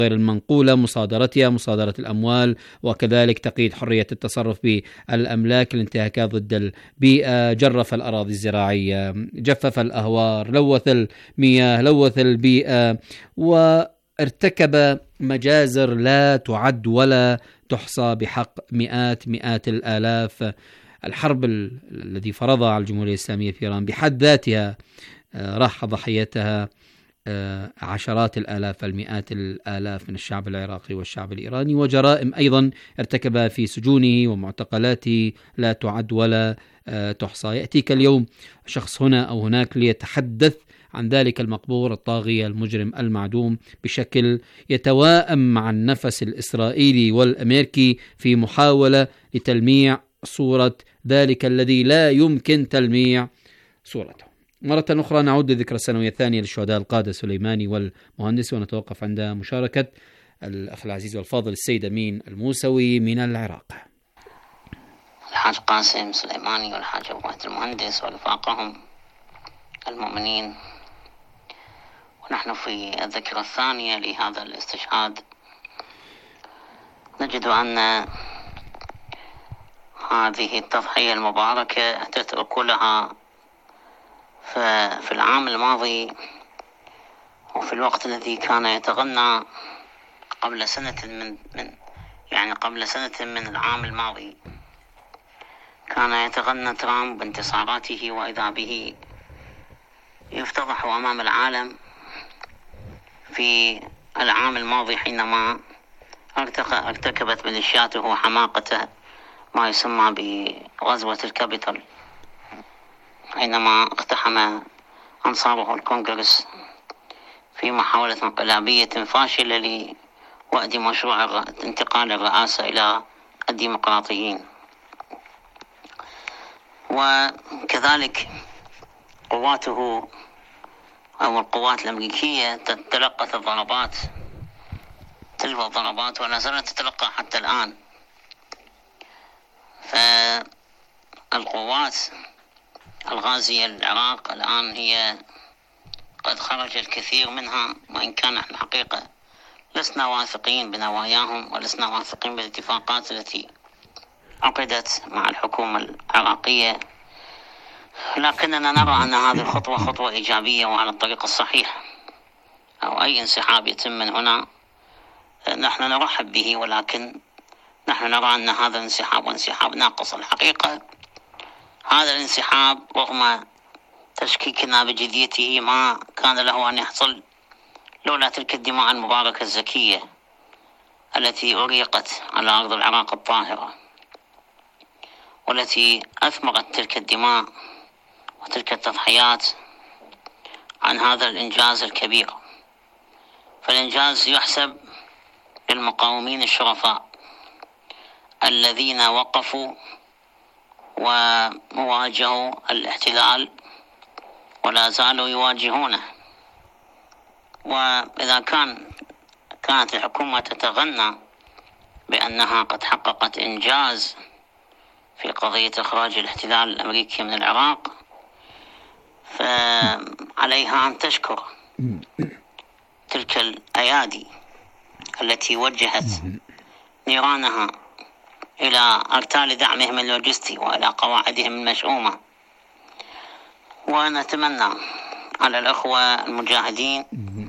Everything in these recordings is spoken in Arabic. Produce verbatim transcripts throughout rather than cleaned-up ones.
غير المنقولة، مصادرتها، مصادرة الأموال، وكذلك تقييد حرية التصرف بالأملاك، الانتهاكات ضد البيئة، جرف الأراضي الزراعية، جفف الأهوار، لوث المياه، لوث البيئة، وارتكب مجازر لا تعد ولا تحصى بحق مئات مئات الآلاف. الحرب الذي فرضها على الجمهورية الإسلامية في إيران بحد ذاتها راح ضحيتها عشرات الآلاف، المئات الآلاف من الشعب العراقي والشعب الإيراني، وجرائم أيضا ارتكبها في سجونه ومعتقلاته لا تعد ولا تحصى. يأتيك اليوم شخص هنا أو هناك ليتحدث عن ذلك المقبور الطاغية المجرم المعدوم بشكل يتوائم مع النفس الإسرائيلي والأمريكي في محاولة لتلميع صورة ذلك الذي لا يمكن تلميع صورته. مرة أخرى نعود لذكرى السنوية الثانية للشهداء القادة سليماني والمهندس، ونتوقف عند مشاركة الأخ العزيز والفاضل السيد أمين الموسوي من العراق. الحاج قاسم سليماني والحاج أبو فهد المهندس ورفاقهم المؤمنين، ونحن في الذكرى الثانية لهذا الاستشهاد، نجد أن هذه التضحية المباركة أتت لها في العام الماضي، وفي الوقت الذي كان يتغنى قبل سنة من, من يعني قبل سنة من العام الماضي كان يتغنى ترامب بانتصاراته، وإذا به يفتضح أمام العالم في العام الماضي حينما ارتكبت ميليشياته حماقته ما يسمى بغزوة الكابيتال، حينما اقتحم أنصاره الكونغرس في محاولة انقلابية فاشلة لوأد مشروع انتقال الرئاسة إلى الديمقراطيين. وكذلك قواته أو القوات الأمريكية تلقت الضربات تلو الضربات ولا زالت تتلقى حتى الآن. فالقوات الغازية للعراق الآن هي قد خرج الكثير منها، وإن كان احنا حقيقة لسنا واثقين بنواياهم ولسنا واثقين بالاتفاقات التي عقدت مع الحكومة العراقية، لكننا نرى أن هذه الخطوة خطوة إيجابية وعلى الطريق الصحيح. أو أي انسحاب يتم من هنا نحن نرحب به، ولكن نحن نرى أن هذا الانسحاب وانسحاب ناقص. الحقيقة هذا الانسحاب رغم تشكيكنا بجديته ما كان له أن يحصل لولا تلك الدماء المباركة الزكية التي أريقت على أرض العراق الطاهرة، والتي أثمرت تلك الدماء وتلك التضحيات عن هذا الإنجاز الكبير. فالإنجاز يحسب للمقاومين الشرفاء الذين وقفوا وواجهوا الاحتلال ولا زالوا يواجهونه. وإذا كان كانت الحكومة تتغنى بأنها قد حققت إنجاز في قضية إخراج الاحتلال الأمريكي من العراق، فعليها أن تشكر تلك الأيادي التي وجهت نيرانها إلى أرتال دعمهم اللوجستي وإلى قواعدهم المشؤومة. ونتمنى على الأخوة المجاهدين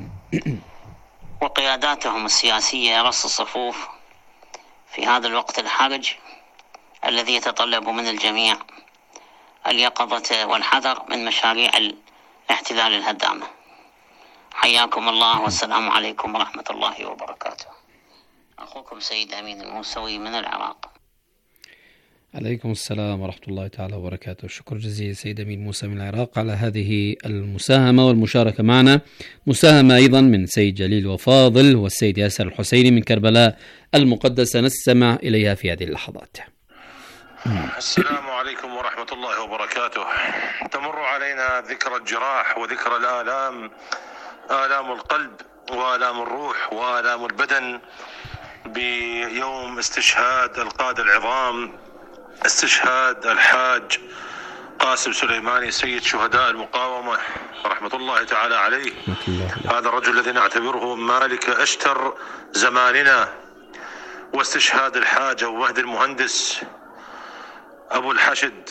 وقياداتهم السياسية رص الصفوف في هذا الوقت الحرج الذي يتطلب من الجميع اليقظة والحذر من مشاريع الاحتلال الهدامة. حياكم الله والسلام عليكم ورحمة الله وبركاته. أخوكم سيد أمين الموسوي من العراق. عليكم السلام ورحمة الله تعالى وبركاته. شكر جزيل سيد أمين موسى من العراق على هذه المساهمة والمشاركة معنا. مساهمة أيضا من سيد جليل وفاضل والسيد ياسر الحسيني من كربلاء المقدسة، نستمع إليها في هذه اللحظات. السلام عليكم ورحمة الله وبركاته. تمر علينا ذكرى الجراح وذكرى الآلام، آلام القلب وآلام الروح وآلام البدن، بيوم استشهاد القادة العظام، استشهاد الحاج قاسم سليماني سيد شهداء المقاومة رحمة الله تعالى عليه. هذا الرجل الذي نعتبره مالك أشتر زماننا، واستشهاد الحاج أبو مهدي المهندس أبو الحشد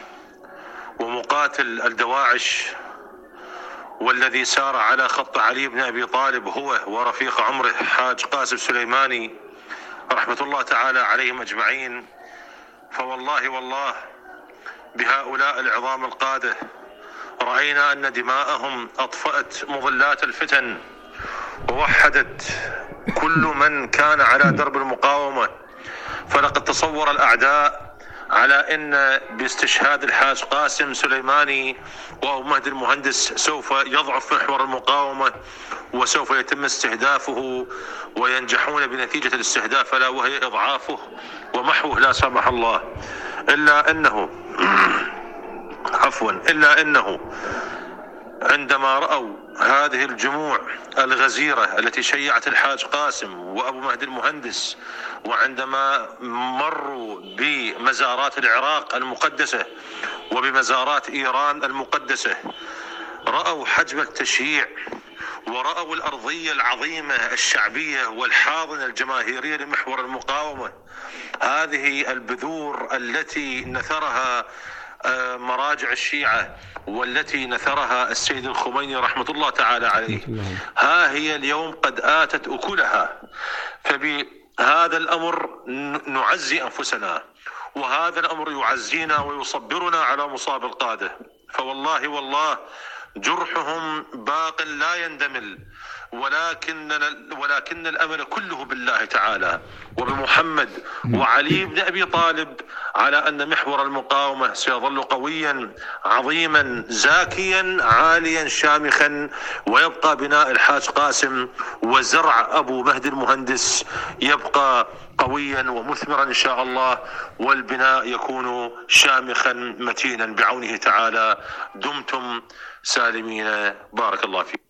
ومقاتل الدواعش، والذي سار على خط علي بن أبي طالب هو ورفيق عمره حاج قاسم سليماني رحمة الله تعالى عليهم أجمعين. فوالله والله بهؤلاء العظام القادة رأينا أن دماءهم أطفأت مظلات الفتن ووحدت كل من كان على درب المقاومة. فلقد تصور الأعداء على أن باستشهاد الحاج قاسم سليماني وأبو مهدي المهندس سوف يضعف محور المقاومة وسوف يتم استهدافه وينجحون بنتيجة الاستهداف لا وهي إضعافه ومحوه لا سمح الله. إلا أنه عفوا إلا أنه عندما رأوا هذه الجموع الغزيرة التي شيعت الحاج قاسم وأبو مهدي المهندس، وعندما مروا بمزارات العراق المقدسة وبمزارات إيران المقدسة، رأوا حجم التشييع ورأوا الأرضية العظيمة الشعبية والحاضنة الجماهيرية لمحور المقاومة، هذه البذور التي نثرها مراجع الشيعة والتي نثرها السيد الخميني رحمة الله تعالى عليه، ها هي اليوم قد آتت أكلها. فبهذا الأمر نعزي أنفسنا، وهذا الأمر يعزينا ويصبرنا على مصاب القادة. فوالله والله جرحهم باق لا يندمل، ولكن ولكن الأمل كله بالله تعالى وبمحمد وعلي بن أبي طالب على أن محور المقاومة سيظل قويا عظيما زاكيا عاليا شامخا، ويبقى بناء الحاج قاسم وزرع أبو مهدي المهندس يبقى قويا ومثمرا إن شاء الله، والبناء يكون شامخا متينا بعونه تعالى. دمتم سالمين، بارك الله فيكم.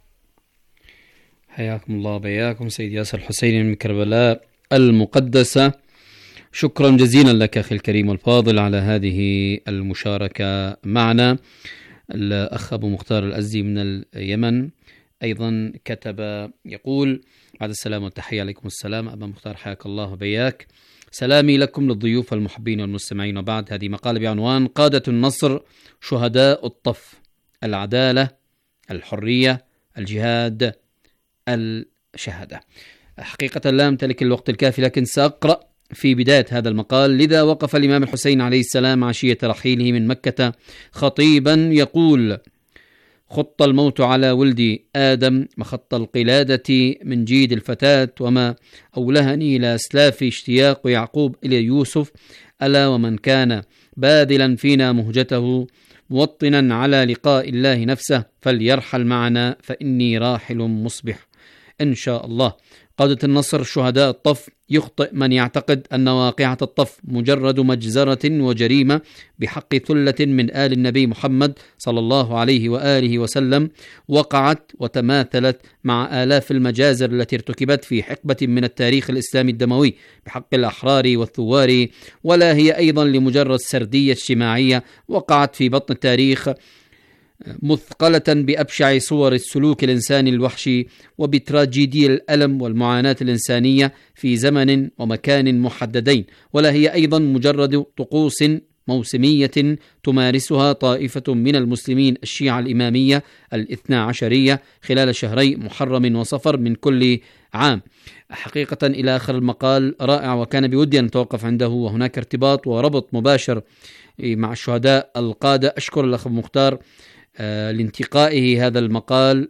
حياكم الله بياكم سيد ياسر الحسيني من كربلاء المقدسة. شكرا جزيلا لك أخي الكريم الفاضل على هذه المشاركة معنا. الأخ أبو مختار الأزدي من اليمن أيضا كتب يقول: بعد السلام والتحية عليكم السلام أبا مختار، حياك الله بياك، سلامي لكم للضيوف والمحبين والمستمعين. وبعد، هذه مقالة بعنوان قادة النصر شهداء الطف، العدالة، الحرية، الجهاد، الشهادة. حقيقة لا أمتلك الوقت الكافي، لكن سأقرأ في بداية هذا المقال: لذا وقف الإمام الحسين عليه السلام عشية رحيله من مكة خطيبا يقول: خط الموت على ولد آدم مخط القلادة من جيد الفتاة، وما أولهني إلى أسلاف اشتياق يعقوب إلى يوسف، ألا ومن كان باذلا فينا مهجته موطنا على لقاء الله نفسه فليرحل معنا فإني راحل مصبح إن شاء الله. قادة النصر شهداء الطف. يخطئ من يعتقد أن واقعة الطف مجرد مجزرة وجريمة بحق ثلة من آل النبي محمد صلى الله عليه وآله وسلم، وقعت وتماثلت مع آلاف المجازر التي ارتكبت في حقبة من التاريخ الإسلامي الدموي بحق الأحرار والثوار، ولا هي أيضا لمجرد سردية اجتماعية وقعت في بطن التاريخ مثقلة بأبشع صور السلوك الإنساني الوحشي وبتراجيدي الألم والمعاناة الإنسانية في زمن ومكان محددين، ولا هي أيضا مجرد طقوس موسمية تمارسها طائفة من المسلمين الشيعة الإمامية الاثنى عشرية خلال شهري محرم وصفر من كل عام. حقيقة إلى آخر المقال رائع، وكان بودي أن نتوقف عنده، وهناك ارتباط وربط مباشر مع الشهداء القادة. أشكر الأخ مختار لانتقائه هذا المقال،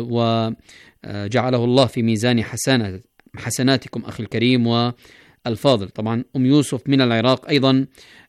وجعله الله في ميزان حسنات حسناتكم أخي الكريم والفاضل. طبعا أم يوسف من العراق أيضا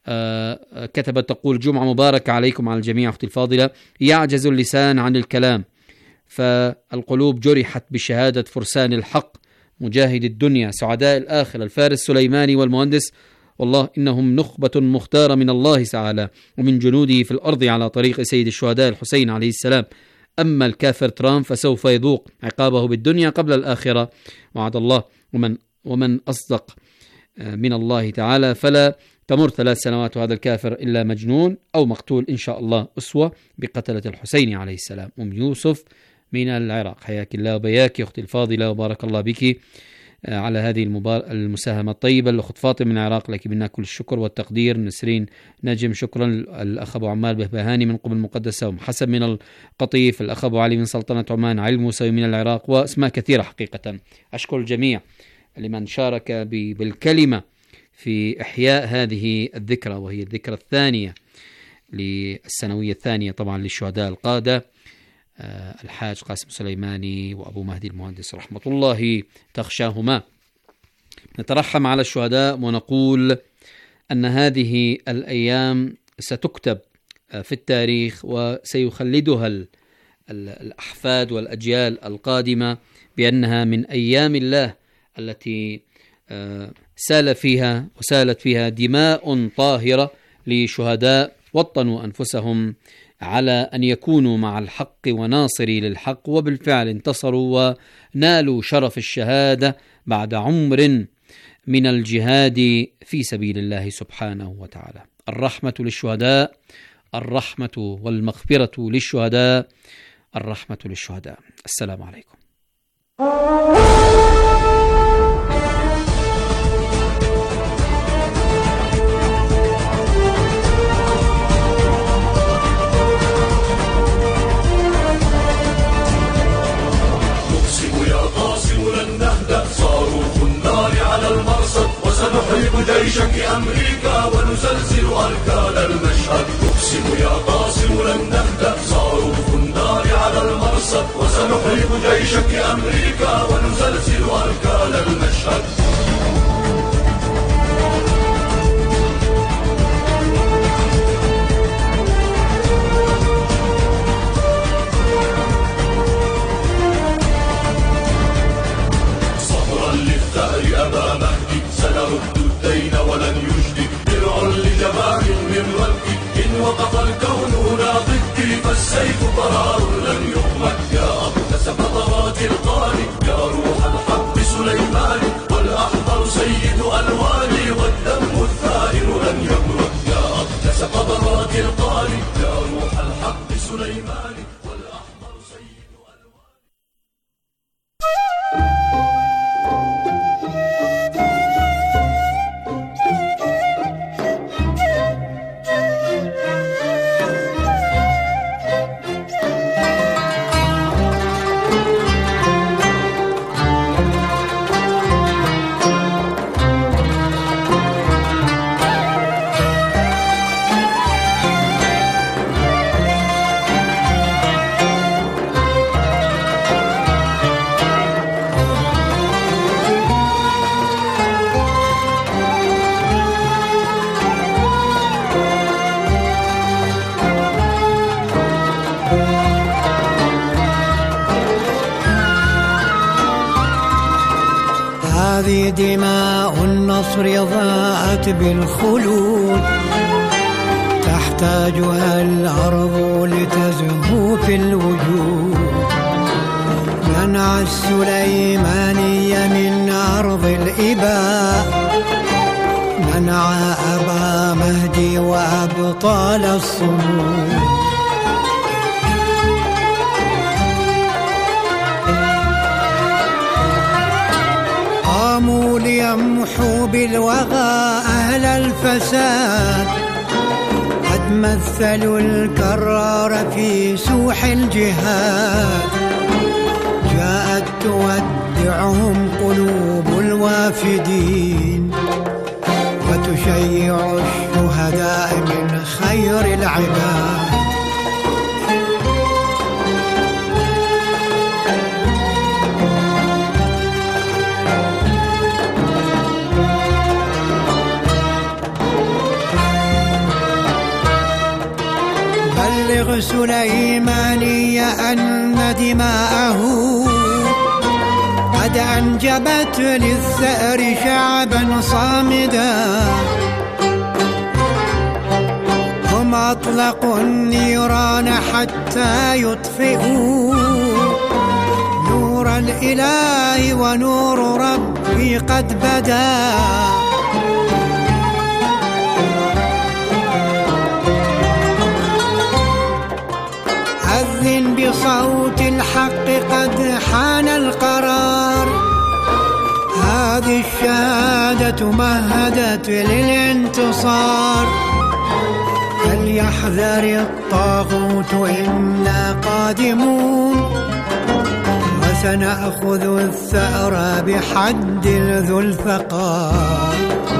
كتبت تقول: جمعة مباركة عليكم على الجميع أختي الفاضلة، يعجز اللسان عن الكلام فالقلوب جرحت بشهادة فرسان الحق مجاهد الدنيا سعداء الآخرة الفارس سليماني والمهندس، والله إنهم نخبة مختارة من الله تعالى ومن جنوده في الأرض على طريق سيد الشهداء الحسين عليه السلام. أما الكافر ترامب فسوف يذوق عقابه بالدنيا قبل الآخرة، وعد الله، ومن, ومن أصدق من الله تعالى. فلا تمر ثلاث سنوات وهذا الكافر إلا مجنون أو مقتول إن شاء الله أسوة بقتلة الحسين عليه السلام. أم يوسف من العراق، حياك الله وبياك أختي الفاضلة وبارك الله بك على هذه المبار... المساهمة الطيبة. الأخت فاطمة من العراق لك منا كل الشكر والتقدير. نسرين نجم شكرا. الأخ أبو عمال بهبهاني من قبل المقدسة، وم حسن من القطيف، الأخ أبو علي من سلطنة عمان، علي الموسوي من العراق، وأسماء كثيرة حقيقة. أشكر الجميع لمن شارك ب... بالكلمة في إحياء هذه الذكرى، وهي الذكرى الثانية للسنوية الثانية طبعا للشهداء القادة الحاج قاسم سليماني وأبو مهدي المهندس رحمة الله تخشاهما. نترحم على الشهداء ونقول أن هذه الأيام ستكتب في التاريخ وسيخلدها الأحفاد والأجيال القادمة بأنها من أيام الله التي سال فيها وسالت فيها دماء طاهرة لشهداء وطنوا أنفسهم على أن يكونوا مع الحق وناصري للحق، وبالفعل انتصروا ونالوا شرف الشهادة بعد عمر من الجهاد في سبيل الله سبحانه وتعالى. الرحمة للشهداء، الرحمة والمغفرة للشهداء، الرحمة للشهداء. السلام عليكم. صاروخ النار على المرصد وسنحرق جيشك أمريكا ونزلزل أركان المشهد. نقسم يا قاسم لن نهدأ، صاروخ النار على المرصد وسنحرق جيشك أمريكا ونزلزل أركان المشهد. أبا مهدي سنرد الدين ولن يجدي، درع لجماعه من ربي إن وقف الكون هنا ضدي، فالسيف قرار لن يغمد. يا أقدس قطرات القاري، يا روح الحق سليماني، والأحمر سيد ألواني، والدم الثائر لن يبرد. يا أقدس قطرات القاري، يا روح الحق سليماني، والأحمر سيد ألواني. هذه دماء النصر ضاءت بالخلود، تحتاجها الأرض لتزهو في الوجود. منع السليماني من أرض الإباء، منع أبا مهدي وأبطال الصمود. قاموا ليمحوا بالوغى أهل الفساد، قد مثلوا الكرار في سوح الجهاد. جاءت تودعهم قلوب الوافدين، وتشيع الشهداء من خير العباد. بلغ سليماني أن دماءه قد أنجبت للثأر شعبا صامدا. هم أطلقوا النيران حتى يطفئوا نور الإله، ونور ربي قد بدا. بصوت الحق قد حان القرار. هذه الشهادة مهدت للانتصار. فليحذر الطاغوت إنا قادمون، وسنأخذ الثأر بحد ذو الثقار.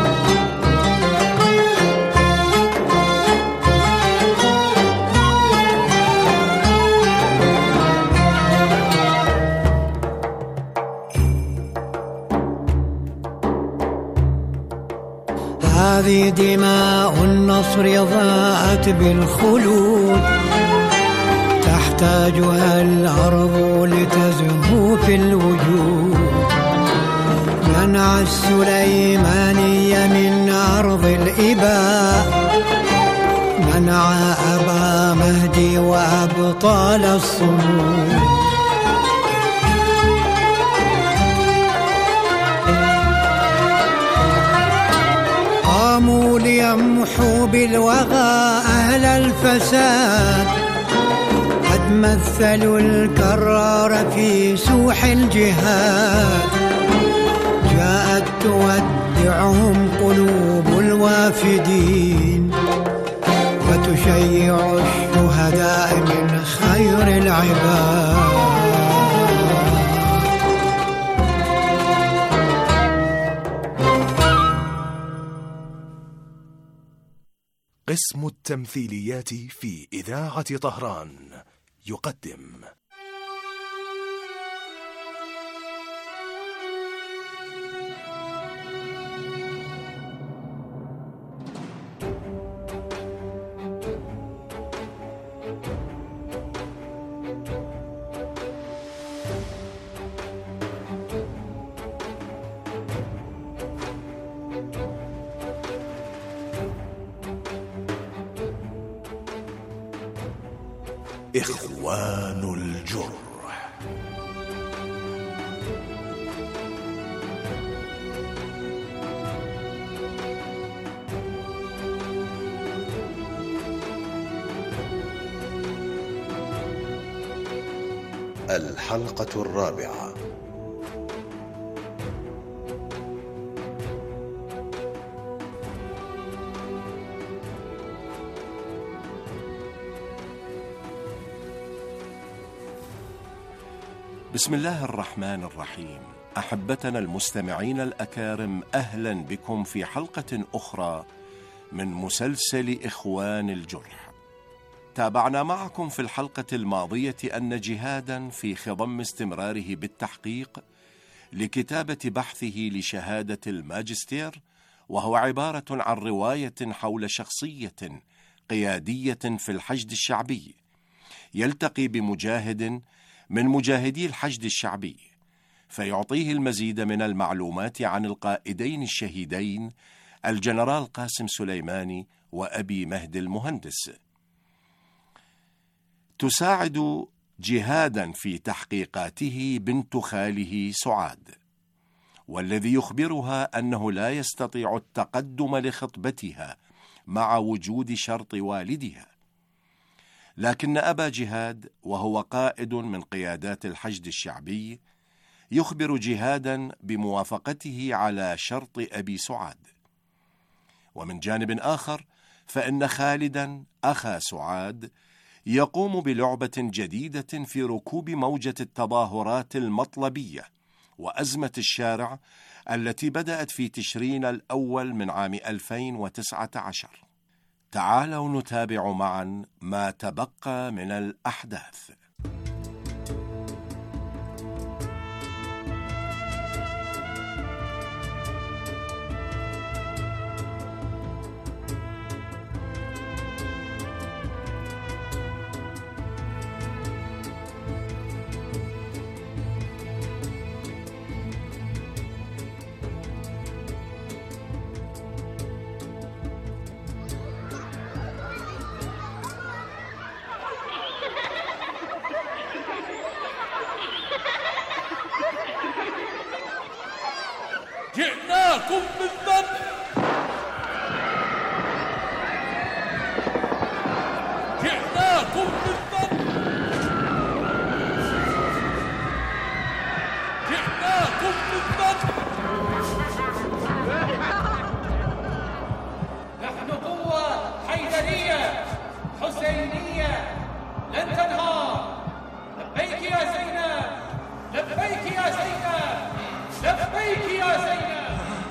هذه دماء النصر ضاءت بالخلود، تحتاجها الأرض لتزهو في الوجود. منع السليماني من أرض الإباء، منع أبا مهدي وأبطال الصمود. قاموا ليمحوا بالوغى أهل الفساد، قد مثلوا الكرار في سوح الجهاد. جاءت تودعهم قلوب الوافدين، وتشيع الشهداء من خير العباد. قسم التمثيليات في إذاعة طهران يقدم إخوان الجرح. الحلقة الرابعة. بسم الله الرحمن الرحيم. أحبتنا المستمعين الأكارم، أهلا بكم في حلقة أخرى من مسلسل إخوان الجرح. تابعنا معكم في الحلقة الماضية أن جهادا في خضم استمراره بالتحقيق لكتابة بحثه لشهادة الماجستير، وهو عبارة عن رواية حول شخصية قيادية في الحشد الشعبي، يلتقي بمجاهد من مجاهدي الحشد الشعبي فيعطيه المزيد من المعلومات عن القائدين الشهيدين الجنرال قاسم سليماني وأبي مهدي المهندس. تساعد جهادا في تحقيقاته بنت خاله سعاد، والذي يخبرها أنه لا يستطيع التقدم لخطبتها مع وجود شرط والدها. لكن أبا جهاد، وهو قائد من قيادات الحشد الشعبي، يخبر جهادا بموافقته على شرط أبي سعاد. ومن جانب آخر فإن خالدا أخا سعاد يقوم بلعبة جديدة في ركوب موجة التظاهرات المطلبية وأزمة الشارع التي بدأت في تشرين الأول من عام ألفين وتسعة عشر. تعالوا نتابع معا ما تبقى من الأحداث. جئناكم بالذبح، جئناكم بالذبح. لبيك يا زينب.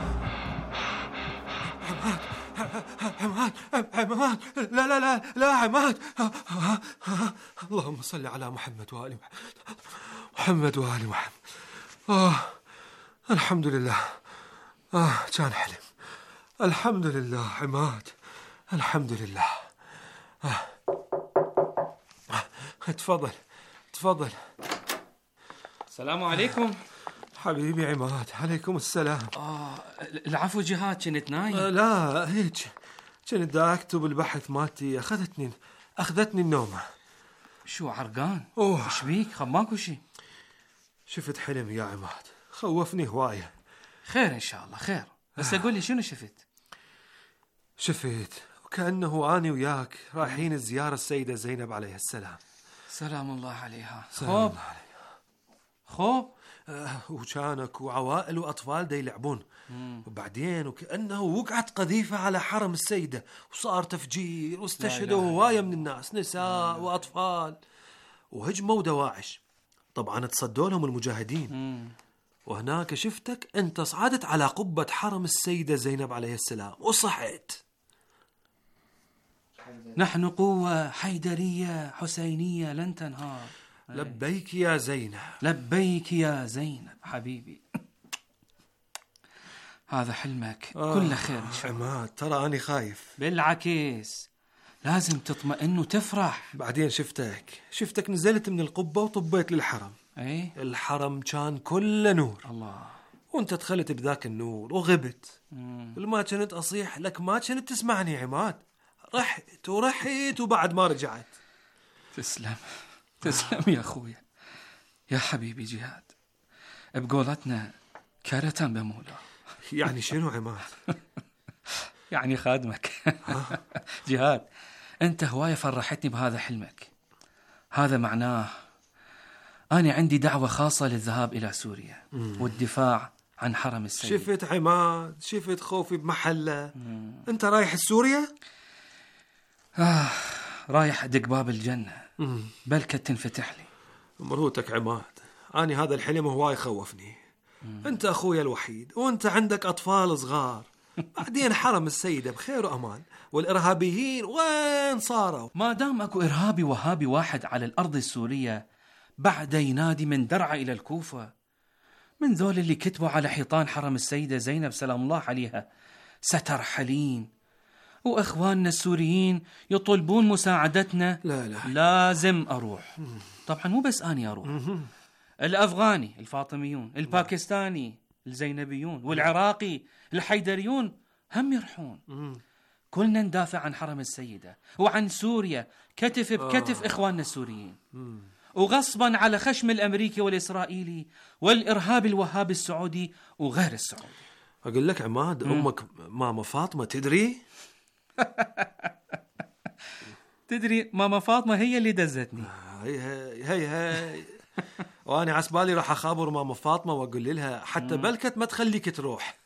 عماد عماد لا لا لا لا عماد. اللهم صل على محمد وآل محمد محمد وآل محمد. آه الحمد لله. آه كان حلم. الحمد لله عماد، الحمد لله. آه. آه. تفضل تفضل. السلام عليكم حبيبي عماد. عليكم السلام. آه العفو جهاد، كنت نايم. آه لا هيك كنت دا أكتب البحث مالتي، أخذتني أخذتني النومة. شو عرقان؟ أوه إيش بيك؟ خب ماكو شي؟ شفت حلم يا عماد، خوفني هواية. خير إن شاء الله خير، بس أقول لي شنو شفت؟ شفت وكأنه أنا وياك رايحين الزيارة السيدة زينب عليها السلام. سلام الله عليها. سلام الله عليها. خوب آه وكانك وعوائل وأطفال دا يلعبون، وبعدين وكأنه وقعت قذيفة على حرم السيدة وصار تفجير واستشهدوا هواية من الناس، نساء وأطفال، وهجموا دواعش. طبعا تصدوا لهم المجاهدين. مم. وهناك شفتك أنت صعدت على قبة حرم السيدة زينب عليه السلام وصحت. نحن قوة حيدرية حسينية لن تنهار. لبيك يا زينب. لبيك يا زينب حبيبي. هذا حلمك. آه كله خير إن شاء الله. عماد ترى أنا خايف. بالعكس لازم تطمئن وتفرح. بعدين شفتك شفتك نزلت من القبة وطبيت للحرم. ايه الحرم كان كله نور. الله. وانت دخلت بذاك النور وغبت. ولما كنت أصيح لك ما كنت تسمعني عماد. رحت ورحت وبعد ما رجعت. تسلم تسلم يا أخويا يا حبيبي جهاد. بقولتنا كارتا بمولا. يعني شنو عماد؟ يعني خادمك. جهاد أنت هواية فرحتني بهذا حلمك. هذا معناه أنا عندي دعوة خاصة للذهاب إلى سوريا مم. والدفاع عن حرم السيد. شفت عماد، شفت خوفي بمحله. مم. أنت رايح سوريا؟ آه رايح أدق باب الجنة. مم. بلكة تنفتح لي. مروتك عماد، أنا هذا الحلم هواي يخوفني. مم. أنت أخويا الوحيد وأنت عندك أطفال صغار. بعدين حرم السيدة بخير وأمان، والإرهابيين وين صاروا؟ ما دام أكو إرهابي وهابي واحد على الأرض السورية بعد ينادي من درعا إلى الكوفة، من ذول اللي كتبوا على حيطان حرم السيدة زينب سلام الله عليها سترحلين، وإخواننا السوريين يطلبون مساعدتنا. لا لا لازم أروح. طبعا مو بس أني أروح، الأفغاني الفاطميون، الباكستاني الزينبيون، والعراقي الحيدريون هم يرحون. كلنا ندافع عن حرم السيدة وعن سوريا كتف بكتف آه. إخواننا السوريين. مم. وغصبا على خشم الأمريكي والإسرائيلي والإرهاب الوهابي السعودي وغير السعودي. أقول لك عماد، مم. أمك ماما فاطمة تدري؟ تدري ماما فاطمة هي اللي دزتني. هي هي هي وأنا عسبالي راح أخابر ماما فاطمة وأقول لها حتى بلكت ما تخليك تروح.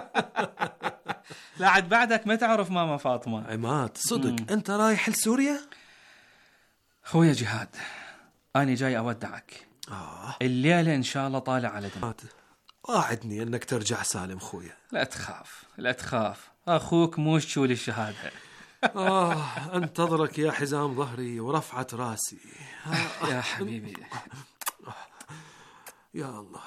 لا عاد بعدك ما تعرف ماما فاطمة. عماد صدق مم. أنت رايح لسوريا؟ خويا جهاد أنا جاي أودعك. آه. الليلة إن شاء الله طالع على دم. واعدني أنك ترجع سالم خويا. لا تخاف لا تخاف، أخوك مو شول الشهادة. آه انتظرك يا حزام ظهري ورفعة راسي. آه. يا حبيبي يا الله.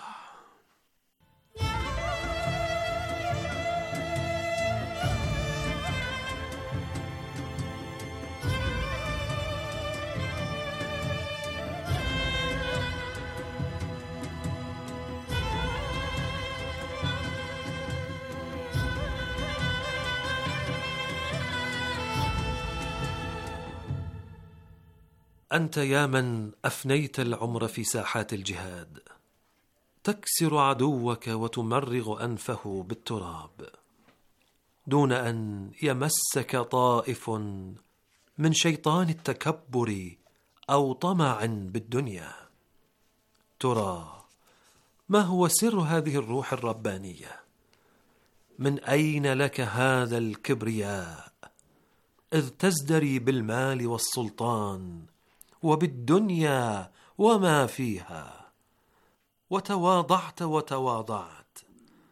أنت يا من أفنيت العمر في ساحات الجهاد تكسر عدوك وتمرغ أنفه بالتراب دون أن يمسك طائف من شيطان التكبر أو طمع بالدنيا. ترى ما هو سر هذه الروح الربانية؟ من أين لك هذا الكبرياء إذ تزدري بالمال والسلطان وبالدنيا وما فيها؟ وتواضعت وتواضعت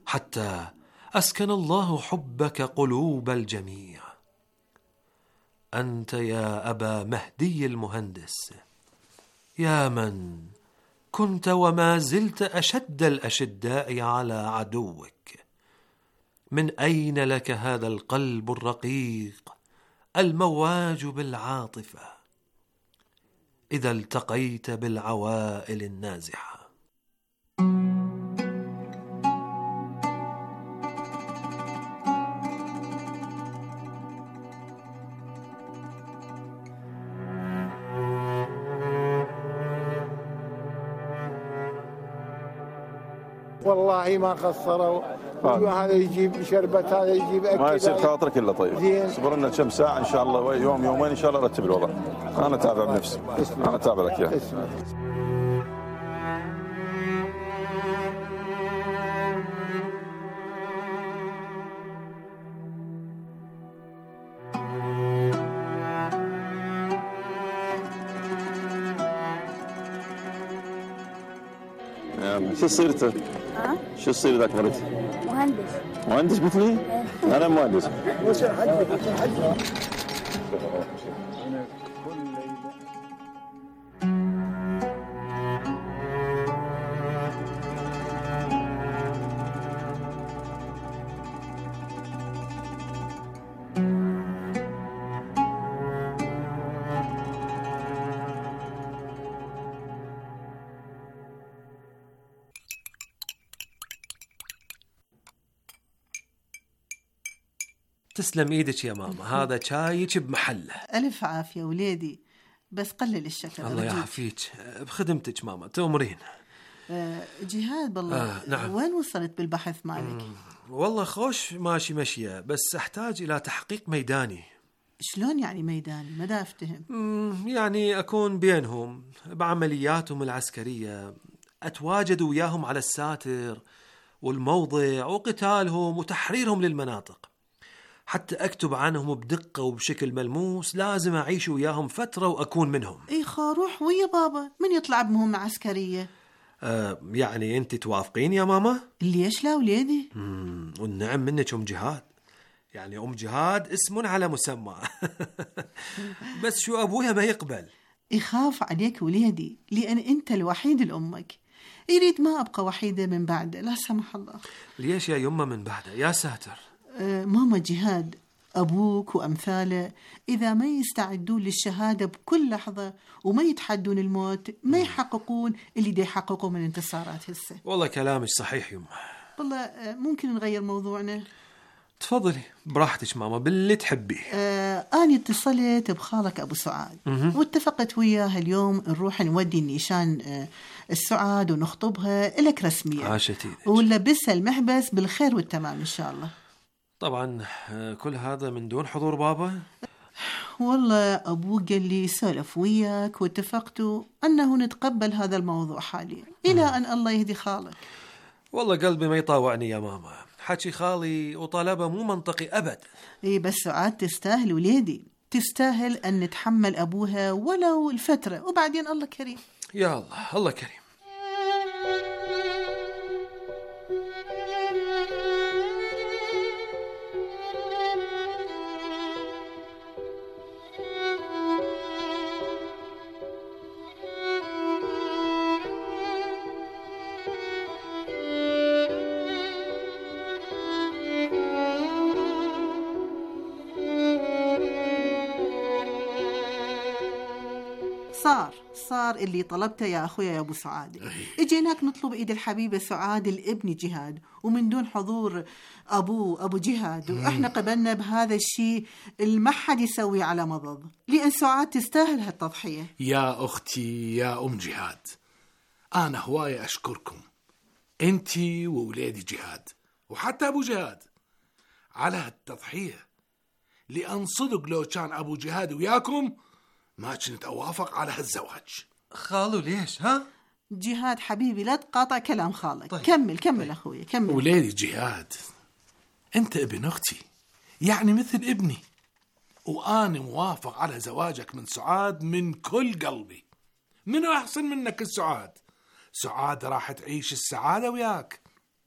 حتى أسكن الله حبك قلوب الجميع. أنت يا أبا مهدي المهندس، يا من كنت وما زلت أشد الأشداء على عدوك، من أين لك هذا القلب الرقيق المواج بالعاطفة إذا التقيت بالعوائل النازحة؟ والله ما قصروا، هذا يجيب شربة هذا يجيب أكل، ما يصير خاطرك إلا طيب. صبر لنا كم ساعة إن شاء الله، يوم يومين إن شاء الله رتب الوضع. أنا تابع بنفسي، أنا تابع لك يا شو صيرته؟ ها؟ شو تصير إذا كبرت؟ مهندس. مهندس مثلي؟ أنا مهندس. تسلم ايدك يا ماما، هذا شايك بمحله. ألف عافية وليدي، بس قلل الشكر. الله يعافيك، بخدمتك ماما، تأمرين. أه جهاد بالله. آه نعم. وين وصلت بالبحث مالك؟ والله خوش ماشي مشية، بس أحتاج إلى تحقيق ميداني. شلون يعني ميداني؟ ما دا أفتهم. يعني أكون بينهم بعملياتهم العسكرية، أتواجد وياهم على الساتر والموضع وقتالهم وتحريرهم للمناطق، حتى أكتب عنهم بدقة وبشكل ملموس. لازم أعيش وياهم فترة وأكون منهم. إي خاروح ويا بابا، من يطلع بمهمة عسكرية؟ آه يعني أنت توافقين يا ماما؟ ليش لا وليدي؟ مم والنعم منك أم جهاد، يعني أم جهاد اسم على مسمى. بس شو أبوها ما يقبل. يخاف عليك وليدي، لأن أنت الوحيد لأمك، يريد ما أبقى وحيدة من بعده لا سمح الله. ليش يا يمه من بعده؟ يا ساتر. أه ماما جهاد، أبوك وأمثاله إذا ما يستعدون للشهادة بكل لحظة وما يتحدون الموت ما يحققون اللي دي يحققوا من انتصارات هسه. والله كلامك صحيح يمه. والله أه ممكن نغير موضوعنا؟ تفضلي براحتك ماما، باللي تحبيه. آه أنا اتصلت بخالك أبو سعاد واتفقت وياه اليوم نروح نودي النيشان آه السعاد ونخطبها لك رسميا. عاشتي ولبسها المحبس بالخير والتمام إن شاء الله. طبعا كل هذا من دون حضور بابا؟ والله أبوك قال لي سولف وياك واتفقتوا أنه نتقبل هذا الموضوع حاليا إلى أن الله يهدي خالك. والله قلبي ما يطاوعني يا ماما، حكي خالي وطلبه مو منطقي أبد. إيه بس سعاد تستاهل وليدي، تستاهل أن نتحمل أبوها ولو الفترة وبعدين الله كريم. يا الله الله كريم. صار صار اللي طلبته يا أخويا يا أبو سعاد. اجيناك نطلب إيد الحبيبة سعاد الابن جهاد ومن دون حضور أبوه أبو جهاد، وإحنا قبلنا بهذا الشيء ما حد يسوي على مضض، لأن سعاد تستاهل هالتضحية. يا أختي يا أم جهاد، أنا هواية أشكركم أنتي وولادي جهاد وحتى أبو جهاد على هالتضحية، لأن صدق لو كان أبو جهاد وياكم ما كنت أوافق على هالزواج. خالو ليش ها؟ جهاد حبيبي لا تقاطع كلام خالك. طيب. كمل كمل طيب. أخوي كمل. وليدي جهاد، أنت ابن أختي يعني مثل ابني، وأنا موافق على زواجك من سعاد من كل قلبي. منو أحسن منك السعاد؟ سعاد راح تعيش السعادة وياك،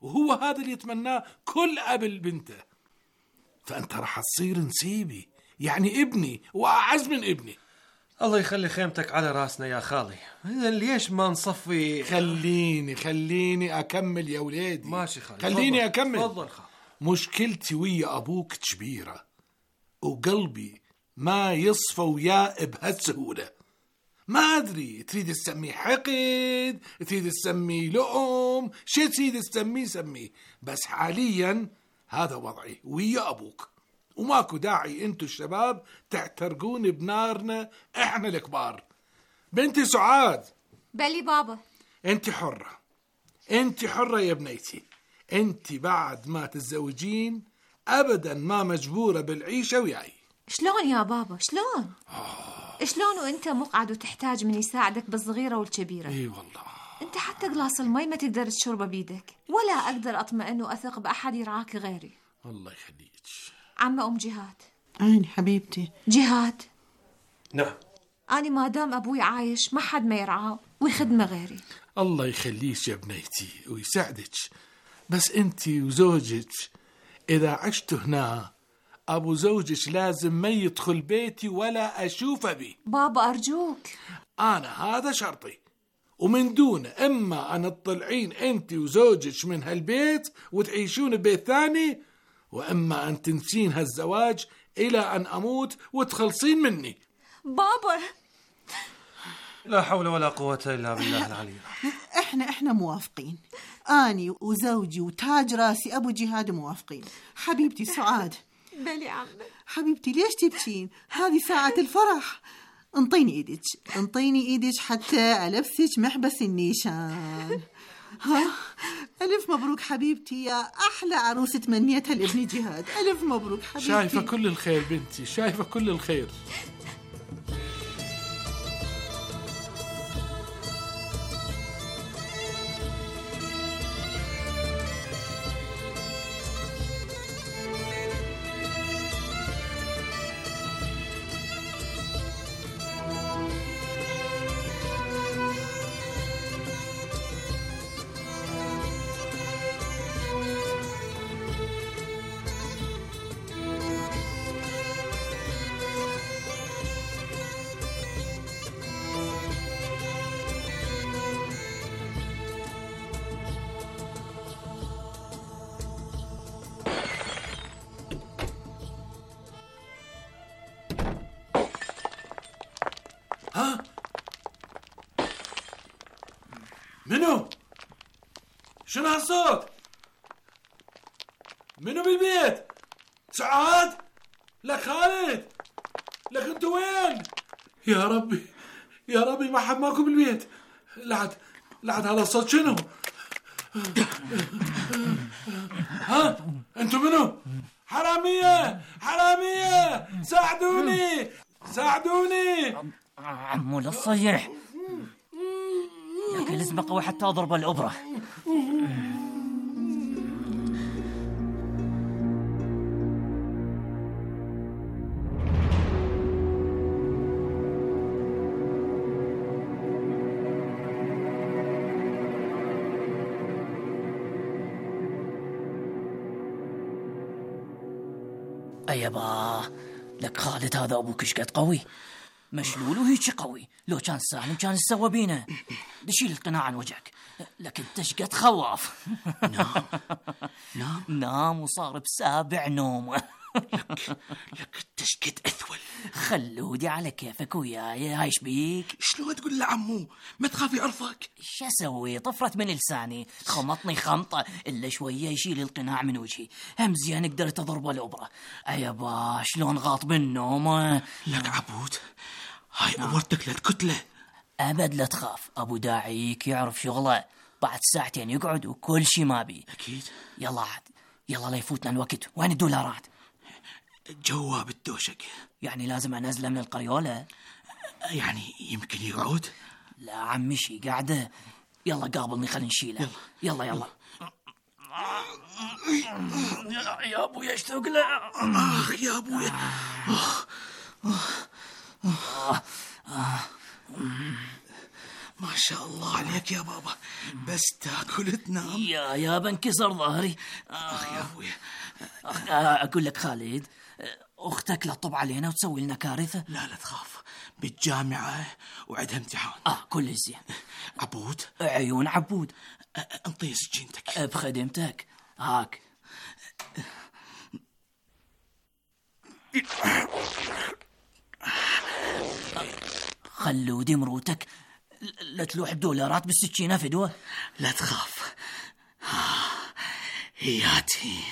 وهو هذا اللي يتمناه كل أب بنته. فأنت راح تصير نسيبي، يعني ابني وأعز من ابني. الله يخلي خيمتك على راسنا يا خالي. ليش ما نصفي؟ خليني خليني أكمل يا ولادي. ماشي خالي، خليني فضل. أكمل. فضل خالي. مشكلتي ويا أبوك كبيرة، وقلبي ما يصفى وياه بهالسهولة. ما أدري تريد تسميه حقد، تريد تسميه لؤم، شي تريد تسميه سميه، بس حاليا هذا وضعي ويا أبوك، وماكو داعي انتو الشباب تعترقون بنارنا احنا الكبار. بنتي سعاد. بلي بابا. انت حرة، انت حرة يا بنيتي. انت بعد ما تتزوجين ابدا ما مجبورة بالعيشة وياي. شلون يا بابا شلون؟ آه. شلون وانت مقعد وتحتاج من يساعدك بالصغيرة والكبيرة؟ اي والله. انت حتى قلاص المي ما تقدر تشربه بيدك، ولا اقدر اطمئن واثق باحد يرعاك غيري. الله يخليك. عمة ام جهاد. عيني حبيبتي. جهاد. نعم. أنا ما دام أبوي عايش ما حد ما يرعاه ويخدمه غيري. الله يخليك يا بنيتي ويساعدك، بس أنت وزوجك إذا عشتوا هنا أبو زوجك لازم ما يدخل بيتي ولا أشوفه بي. بابا أرجوك. أنا هذا شرطي، ومن دون إما أن تطلعين أنت وزوجك من هالبيت وتعيشون ببيت ثاني، وإما أن تنسين هالزواج إلى أن أموت وتخلصين مني. بابا لا حول ولا قوة إلا بالله العلي. احنا احنا موافقين، اني وزوجي وتاج راسي ابو جهاد موافقين. حبيبتي سعاد. بلي عمي. حبيبتي ليش تبكين؟ هذه ساعة الفرح. انطيني ايدك، انطيني ايدك حتى البسك محبس النيشان. ها ألف مبروك حبيبتي يا أحلى عروسة تمنيتها لابن جهاد. ألف مبروك حبيبتي. شايفة كل الخير بنتي، شايفة كل الخير. ها؟ منو؟ شنو هالصوت؟ منو بالبيت؟ سعاد؟ لك خالد؟ لك انتو وين؟ يا ربي يا ربي ما حد ماكو بالبيت. لعد لعد هذا الصوت شنو؟ ها؟ انتو منو؟ حرامية حرامية ساعدوني ساعدوني. عمو لا تصيح لكن لازم قوي حتى اضرب الابره. ايبا لك خالد هذا ابوك ايش قد قوي، مشلول وهيك قوي. لو كان سالم كان سوى بينا. دشيل القناع عن وجهك. لكن انت قد خواف. نام نام نام وصار بسابع نوم. لك لك تشقد اثول. خلودي على كيفك وياي. هايش بيك؟ شلون تقول لعمو ما تخاف يعرفك؟ شو اسوي؟ طفرت من لساني، خمطني خمطه الا شويه يشيل القناع من وجهي. هم زين قدرت اضرب الابره. ايبا شلون غاط بالنوم. لك عبود هاي امرتك لا تكتله. ابد لا تخاف، ابو داعيك يعرف شغله. بعد ساعتين يقعد وكل شي ما بي. اكيد. يلا عاد يلا لا يفوتنا الوقت. وين الدولارات؟ جواب الدوشك. يعني لازم انزله من القريوله؟ يعني يمكن يقعد. لا عمي شي قاعده. يلا قابلني خلينا نشيله. يلا يلا, يلا. يا ابويا اشتوق له. اخ يا ابويا. ما شاء الله عليك يا بابا، بس تاكل تنام. يا يا بنكسر ظهري. اخ يا ابوي. اقول لك خالد، اختك لا تطب علينا وتسوي لنا كارثه. لا لا تخاف، بالجامعه وعندها امتحان. اه كل زين. عبود، عيون عبود. انطي سكينتك. بخدمتك. هاك. خلودي مروتك لا تلوح الدولارات بالسكينه فدوه. لا تخاف، هياتين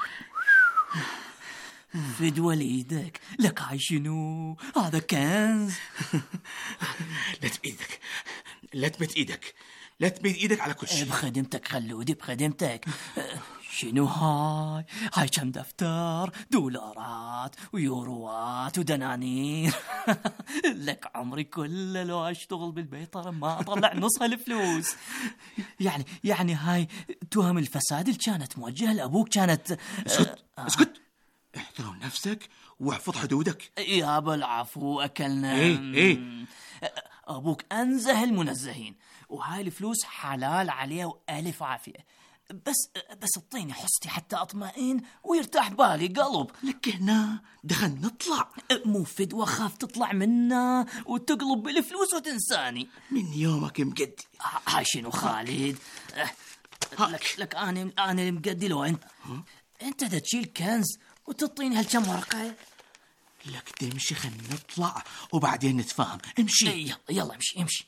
فدوه ليدك. لك هاي شنو؟ هذا كنز. لا تمد ايدك، لا تمد ايدك، لا تمد ايدك على كل شيء. بخدمتك خلودي بخدمتك. شنو هاي؟ هاي كم دفتر دولارات ويوروات ودنانير. لك عمري كله لو اشتغل بالبيطرة ما اطلع نص هالفلوس. يعني يعني هاي تهم الفساد اللي كانت موجهة لابوك كانت. اسكت اسكت، احترم نفسك واحفظ حدودك. يا بالعفو اكلنا. ايه ايه ابوك انزه المنزهين، وهاي الفلوس حلال عليه والف عافيه. بس بس اعطيني حصتي حتى اطمئن ويرتاح بالي قلب. لك هنا دخل نطلع. مو فدوة خاف تطلع منا وتقلب بالفلوس وتنساني. من يومك مقدي. هاي شنو خالد؟ لك لك انا انا المقدي لو انت انت دا تشيل كنز وتعطيني هالكم ورقه. لك تمشي خلينا نطلع وبعدين نتفاهم. امشي. يلا يلا امشي امشي.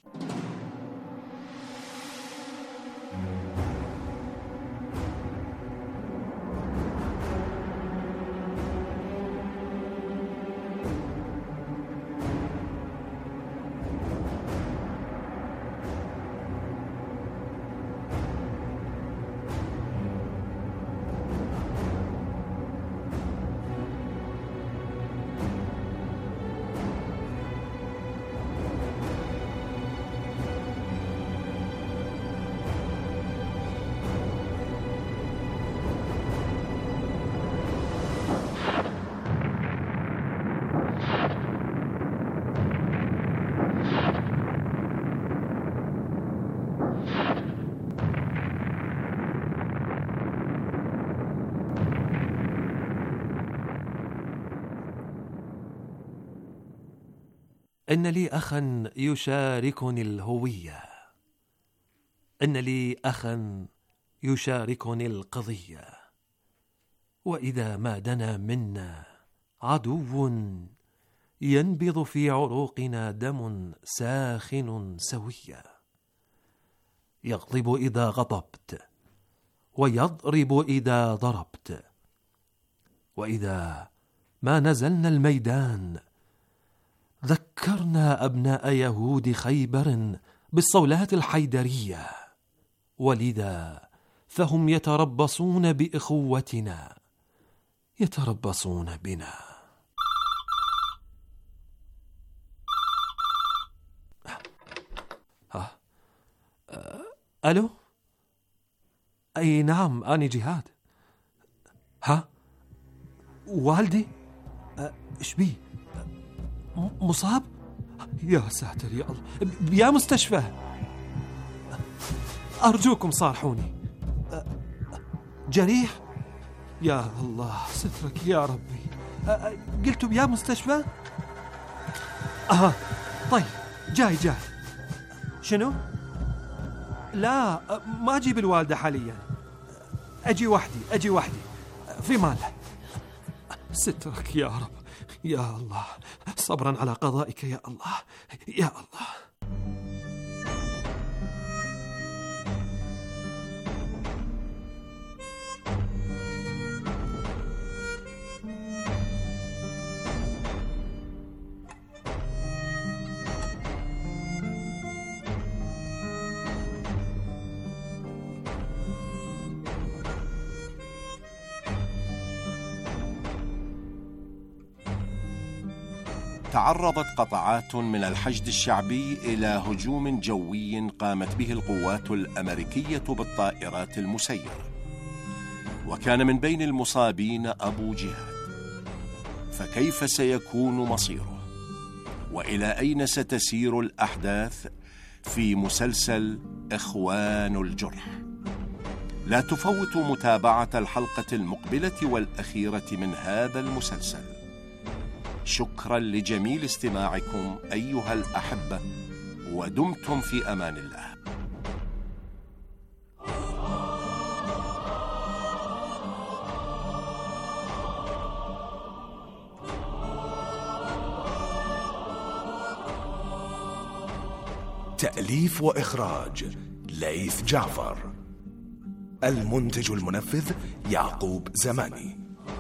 إن لي أخا يشاركني الهوية، إن لي أخا يشاركني القضية، وإذا ما دنا منا عدو ينبض في عروقنا دم ساخن سوية، يغضب إذا غضبت ويضرب إذا ضربت، وإذا ما نزلنا الميدان ذكرنا أبناء يهود خيبر بالصولات الحيدرية، ولذا فهم يتربصون بإخوتنا، يتربصون بنا. ها أه. ألو؟ أي نعم أنا جهاد. ها والدي إيش بيه؟ مصاب؟ يا ساتر يا الله، يا مستشفى أرجوكم صارحوني. جريح؟ يا الله سترك يا ربي. قلتوا يا مستشفى؟ آه طيب جاي جاي. شنو؟ لا ما أجيب الوالدة حاليا، أجي وحدي أجي وحدي في ماله. سترك يا رب يا الله، صبرا على قضائك يا الله يا الله. تعرضت قطعات من الحشد الشعبي إلى هجوم جوي قامت به القوات الأمريكية بالطائرات المسيرة، وكان من بين المصابين أبو جهاد. فكيف سيكون مصيره؟ وإلى أين ستسير الأحداث في مسلسل إخوان الجرح. لا تفوتوا متابعة الحلقة المقبلة والأخيرة من هذا المسلسل. شكرا لجميل استماعكم أيها الأحبة، ودمتم في أمان الله. تأليف وإخراج ليث جعفر. المنتج المنفذ يعقوب زماني.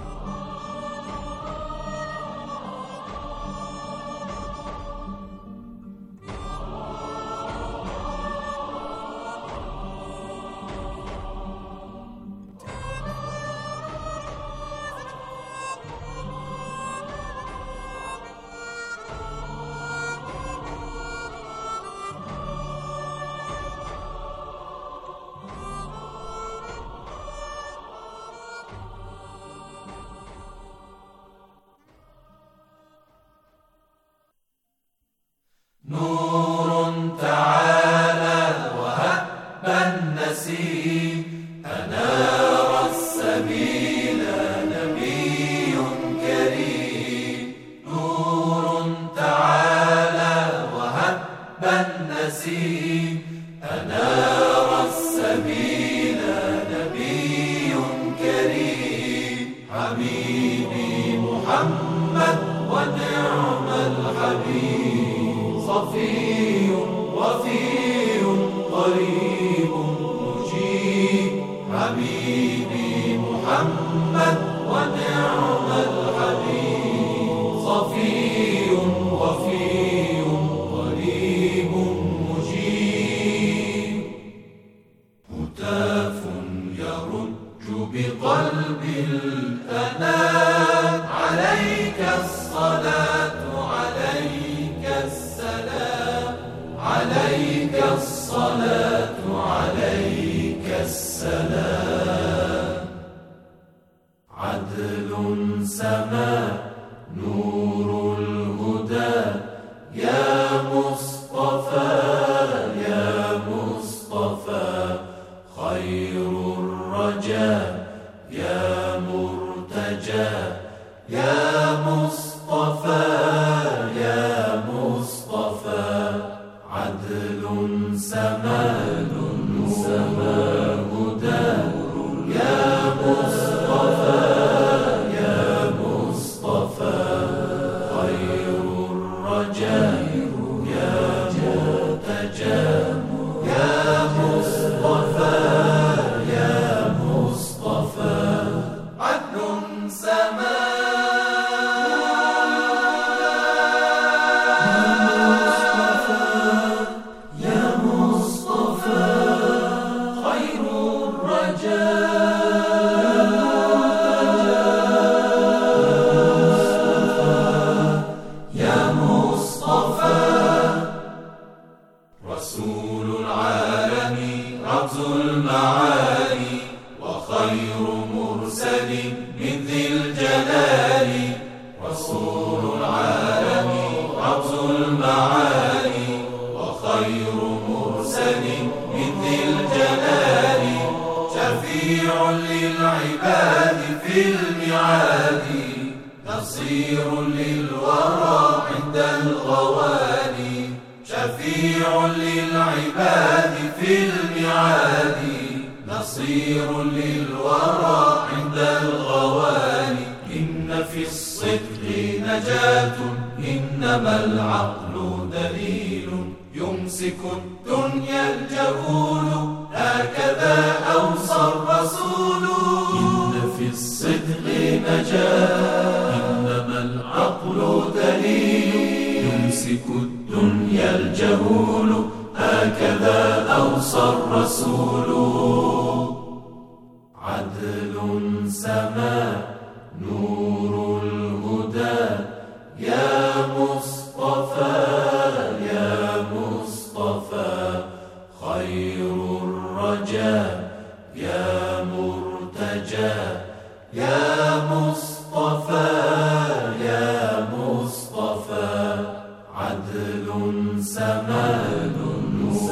نور تعالى وهب النسيم أنار السبيل نبي كريم. نور تعالى وهب النسيم أنار السبيل نبي كريم. حبيبي محمد ونعم الحبيب، صفي وفي قريب مجيب. حبيبي محمد ونعم الحبيب، صفي وفي قريب مجيب. هتاف يرج بقلب الأنام، عليك الصلاة عليك السلام، عليك الصلاة عليك السلام. عدل سما نور الهدى يا مصطفى يا مصطفى، خير الرجا يا مرتجى يا مصطفى يا مصطفى. عدل سما سما هدى يا مصطفى يا مصطفى، خير الرجا يا مرتجى يا مصطفى يا مصطفى. عدل سما للعباد في الميعاد، نصير للورى عند الغوالي. شفيع للعباد في الميعاد، نصير للورى عند الغوالي. إن في الصدق نجاة إنما العقل دليل، يمسك الدنيا الجهول هكذا أوصى الرسول. إن في الصدق نجاة إنما العقل دليل، يمسك الدنيا الجهول هكذا أوصى الرسول. عدل سما نور الهدى يا مصطفى يا مصطفى، خير الرجا يا مرتجى يا مصطفى يا مصطفى. عدل سما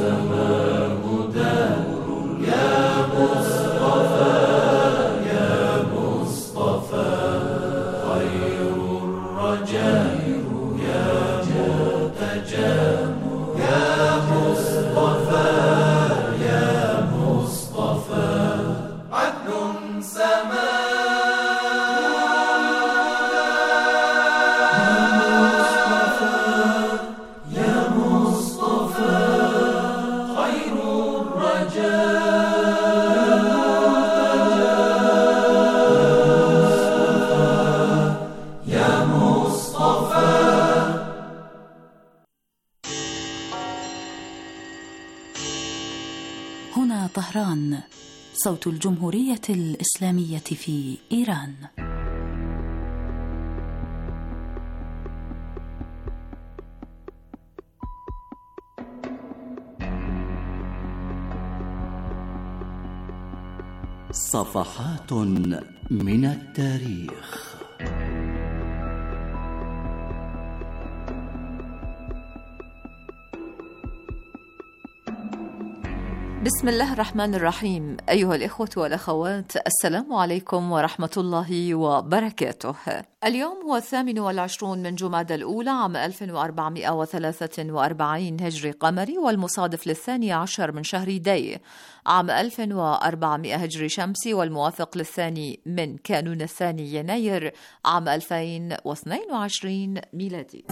طهران، صوت الجمهورية الإسلامية في إيران. صفحات من التاريخ. بسم الله الرحمن الرحيم. أيها الإخوة والأخوات، السلام عليكم ورحمة الله وبركاته. اليوم هو الثامن والعشرون من جمادى الأولى عام ألف وأربعمائة وثلاثة وأربعين هجري قمري، والمصادف للثاني عشر من شهر دي عام ألف وأربعمائة هجري شمسي، والموافق للثاني من كانون الثاني يناير عام ألفين واثنين وعشرين ميلادي.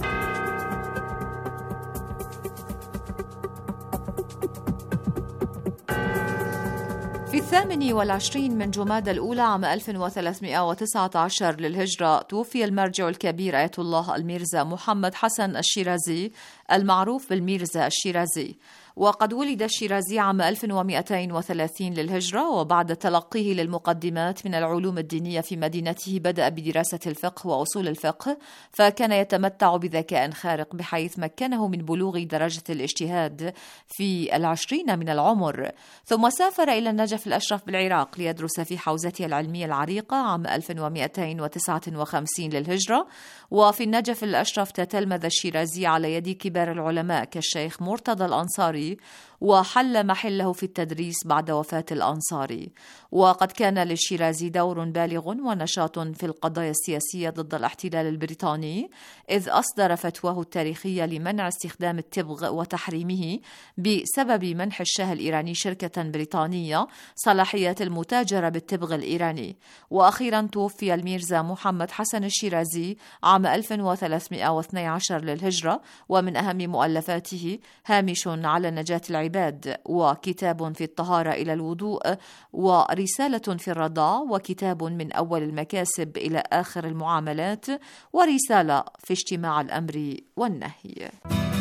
في الثامن والعشرين من جمادى الأولى عام ألف وثلاثمائة وتسعة عشر للهجرة توفي المرجع الكبير آية الله الميرزا محمد حسن الشيرازي المعروف بالميرزا الشيرازي. وقد ولد الشيرازي عام ألف ومئتين وثلاثين للهجرة، وبعد تلقيه للمقدمات من العلوم الدينية في مدينته بدأ بدراسة الفقه وأصول الفقه، فكان يتمتع بذكاء خارق بحيث مكنه من بلوغ درجة الاجتهاد في العشرين من العمر. ثم سافر إلى النجف الأشرف بالعراق ليدرس في حوزته العلمية العريقة عام ألف ومئتين وتسعة وخمسين للهجرة. وفي النجف الأشرف تتلمذ الشيرازي على يد كبار العلماء كالشيخ مرتضى الأنصاري، وحل محله في التدريس بعد وفاة الأنصاري. وقد كان للشيرازي دور بالغ ونشاط في القضايا السياسية ضد الاحتلال البريطاني، إذ أصدر فتواه التاريخية لمنع استخدام التبغ وتحريمه بسبب منح الشاه الإيراني شركة بريطانية صلاحيات المتاجرة بالتبغ الإيراني. وأخيرا توفي الميرزا محمد حسن الشيرازي عام ألف وثلاثمائة واثني عشر للهجرة، ومن أهم مؤلفاته هامش على نجاة العباد، وكتاب في الطهارة إلى الوضوء، ورسالة في الرضاع، وكتاب من أول المكاسب إلى آخر المعاملات، ورسالة في اجتماع الأمر والنهي.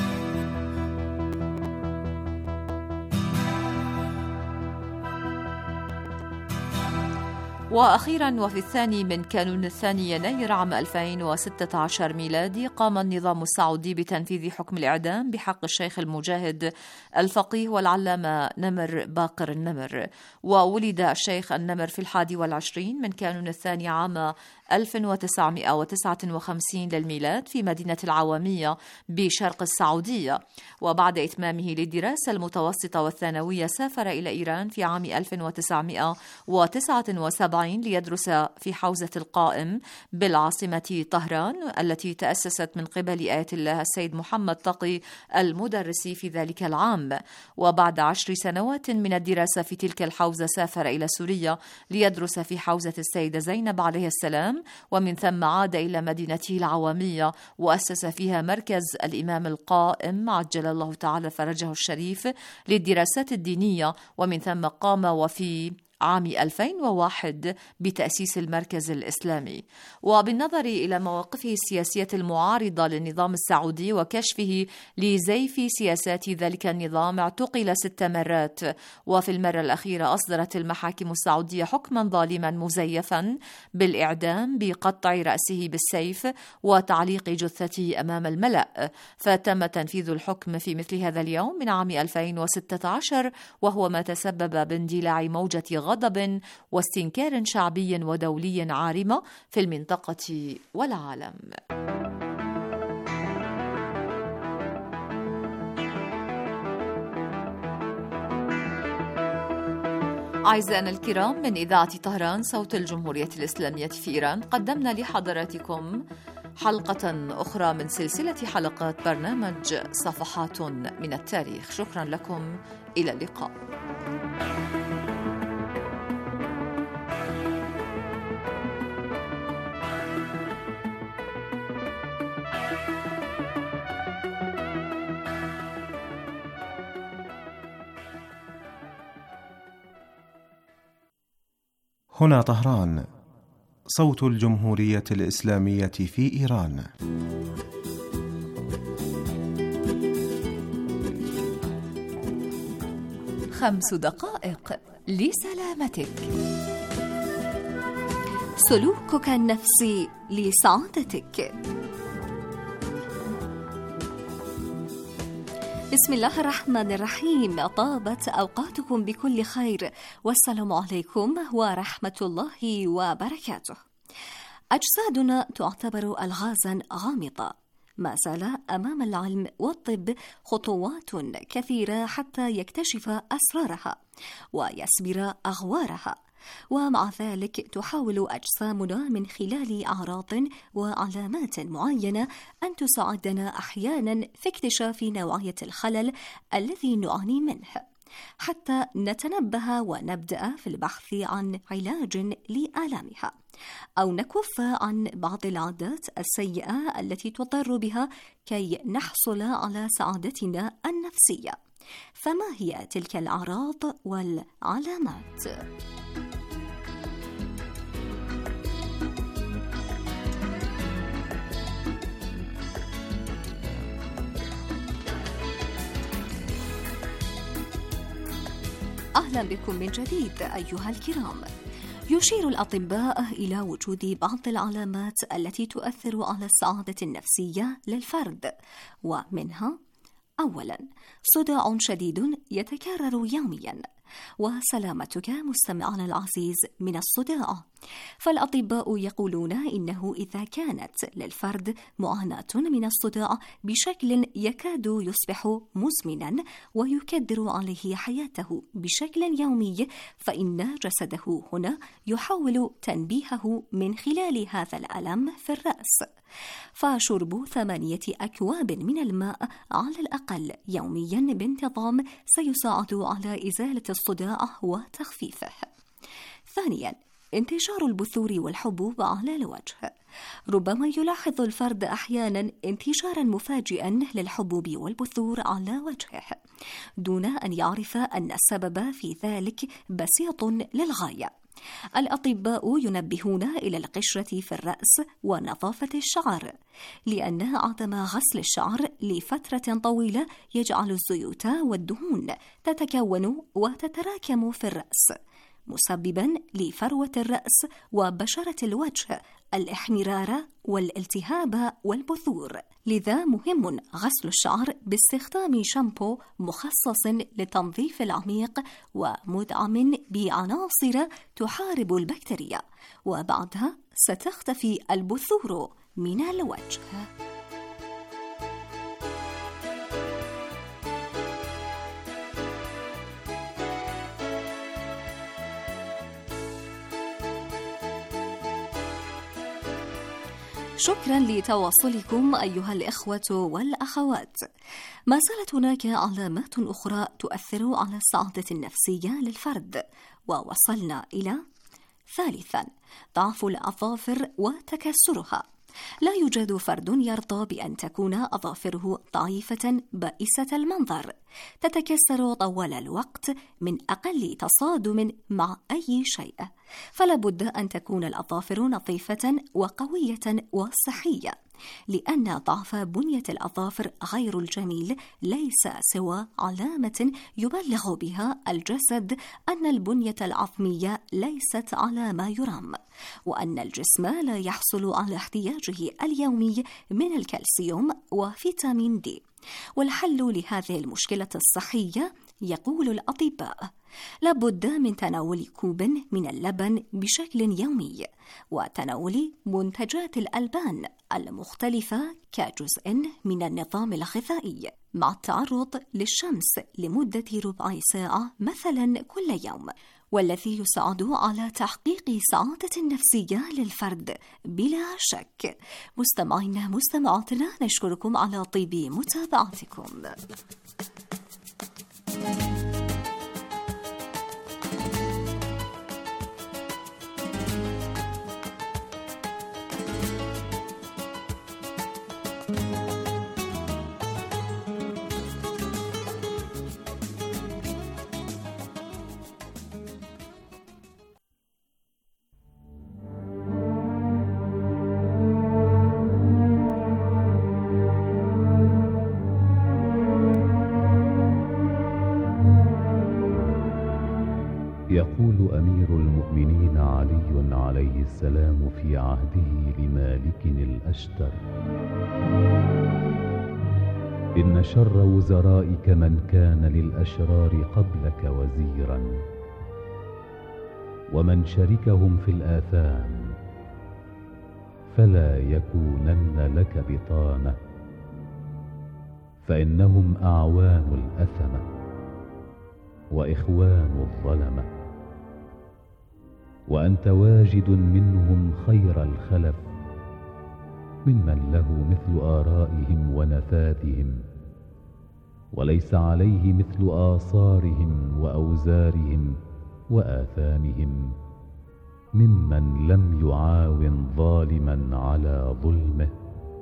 وأخيرا وفي الثاني من كانون الثاني يناير عام ألفين وستة عشر ميلادي قام النظام السعودي بتنفيذ حكم الإعدام بحق الشيخ المجاهد الفقيه والعلامة نمر باقر النمر. وولد الشيخ النمر في الحادي والعشرين من كانون الثاني عام ألف وتسعمائة وتسعة وخمسين للميلاد في مدينة العوامية بشرق السعودية. وبعد إتمامه للدراسة المتوسطة والثانوية سافر إلى إيران في عام ألف وتسعمائة وتسعة وسبعين ليدرس في حوزة القائم بالعاصمة طهران، التي تأسست من قبل آية الله السيد محمد تقي المدرس في ذلك العام. وبعد عشر سنوات من الدراسة في تلك الحوزة سافر إلى سوريا ليدرس في حوزة السيدة زينب عليه السلام، ومن ثم عاد إلى مدينته العوامية وأسس فيها مركز الإمام القائم عجل الله تعالى فرجه الشريف للدراسات الدينية، ومن ثم قام وفي عام ألفين وواحد بتأسيس المركز الإسلامي. وبالنظر إلى مواقفه السياسية المعارضة للنظام السعودي وكشفه لزيف سياسات ذلك النظام اعتقل ست مرات، وفي المرة الأخيرة أصدرت المحاكم السعودية حكما ظالما مزيفا بالإعدام بقطع رأسه بالسيف وتعليق جثته أمام الملأ. فتم تنفيذ الحكم في مثل هذا اليوم من عام ألفين وستة عشر، وهو ما تسبب باندلاع موجة غضب واستنكار شعبي ودولي عارمة في المنطقة والعالم. أعزائنا الكرام، من إذاعة طهران صوت الجمهورية الإسلامية في إيران قدمنا لحضراتكم حلقة أخرى من سلسلة حلقات برنامج صفحات من التاريخ. شكرا لكم، إلى اللقاء. هنا طهران، صوت الجمهورية الإسلامية في إيران. خمس دقائق لسلامتك. سلوكك النفسي لسعادتك. بسم الله الرحمن الرحيم. طابت أوقاتكم بكل خير، والسلام عليكم ورحمة الله وبركاته. أجسادنا تعتبر ألغازا غامضة، ما زال أمام العلم والطب خطوات كثيرة حتى يكتشف أسرارها ويسبر أغوارها، ومع ذلك تحاول أجسامنا من خلال أعراض وعلامات معينة أن تساعدنا أحيانا في اكتشاف نوعية الخلل الذي نعاني منه، حتى نتنبه ونبدأ في البحث عن علاج لآلامها، أو نكف عن بعض العادات السيئة التي تضر بها كي نحصل على سعادتنا النفسية. فما هي تلك الأعراض والعلامات؟ أهلا بكم من جديد أيها الكرام. يشير الأطباء إلى وجود بعض العلامات التي تؤثر على السعادة النفسية للفرد، ومنها: أولاً، صداع شديد يتكرر يومياً. وسلامتك مستمعنا العزيز من الصداع، فالأطباء يقولون إنه إذا كانت للفرد معاناة من الصداع بشكل يكاد يصبح مزمناً ويكدر عليه حياته بشكل يومي، فإن جسده هنا يحاول تنبيهه من خلال هذا الألم في الرأس. فشرب ثمانية أكواب من الماء على الأقل يومياً بانتظام سيساعد على إزالة الصداع وتخفيفه. ثانياً، انتشار البثور والحبوب على الوجه. ربما يلاحظ الفرد أحياناً انتشاراً مفاجئاً للحبوب والبثور على وجهه دون أن يعرف أن السبب في ذلك بسيط للغاية. الأطباء ينبهون إلى القشرة في الرأس ونظافة الشعر، لأن عدم غسل الشعر لفترة طويلة يجعل الزيوت والدهون تتكون وتتراكم في الرأس، مسبباً لفروة الرأس وبشرة الوجه، الاحمرار والالتهاب والبثور. لذا مهم غسل الشعر باستخدام شامبو مخصص للتنظيف العميق ومدعم بعناصر تحارب البكتيريا، وبعدها ستختفي البثور من الوجه. شكرا لتواصلكم أيها الإخوة والأخوات. ما زالت هناك علامات أخرى تؤثر على السعادة النفسية للفرد، ووصلنا إلى: ثالثا، ضعف الأظافر وتكسرها. لا يوجد فرد يرضى بأن تكون أظافره ضعيفة بائسة المنظر، تتكسر طوال الوقت من أقل تصادم مع أي شيء، فلا بد أن تكون الأظافر نظيفة وقوية وصحية، لأن ضعف بنية الأظافر غير الجميل ليس سوى علامة يبلغ بها الجسد أن البنية العظمية ليست على ما يرام، وأن الجسم لا يحصل على احتياجه اليومي من الكالسيوم وفيتامين دي. والحل لهذه المشكلة الصحية، يقول الأطباء، لابد من تناول كوب من اللبن بشكل يومي، وتناول منتجات الألبان المختلفة كجزء من النظام الغذائي، مع التعرض للشمس لمدة ربع ساعة مثلا كل يوم، والذي يساعد على تحقيق سعادة نفسية للفرد بلا شك. مستمعينا مستمعاتنا، نشكركم على طيب متابعتكم. السلام في عهده لمالك الأشتر: إن شر وزرائك من كان للأشرار قبلك وزيرا، ومن شركهم في الآثام فلا يكونن لك بطانة، فإنهم أعوان الأثمة وإخوان الظلمة، وأنت واجد منهم خير الخلف ممن له مثل آرائهم ونفاذهم، وليس عليه مثل آثارهم وأوزارهم وآثامهم ممن لم يعاون ظالما على ظلمه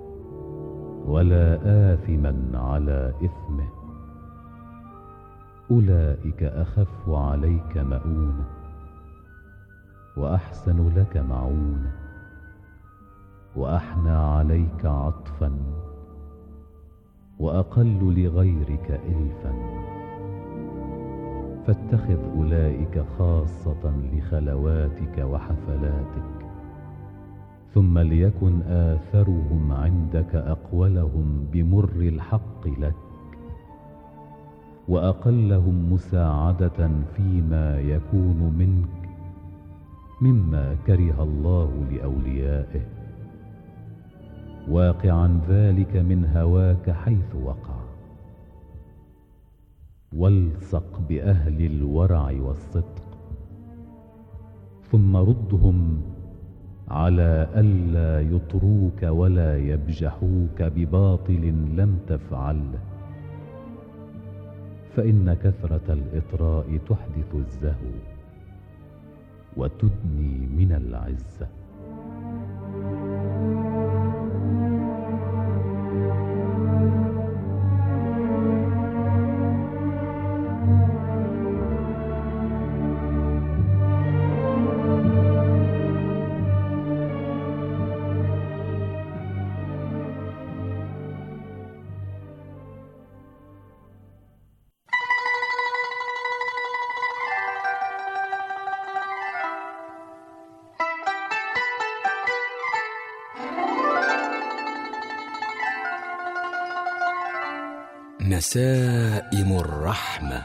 ولا آثما على إثمه. أولئك أخف عليك مؤونة وأحسن لك معونة وأحنى عليك عطفا وأقل لغيرك إلفا، فاتخذ أولئك خاصة لخلواتك وحفلاتك، ثم ليكن آثرهم عندك أقولهم بمر الحق لك، وأقلهم مساعدة فيما يكون منك مما كره الله لأوليائه، واقعا ذلك من هواك حيث وقع. والصق بأهل الورع والصدق، ثم ردهم على ألا يطروك ولا يبجحوك بباطل لم تفعله، فإن كثرة الإطراء تحدث الزهو وتدني من العزة. نسائم الرحمة.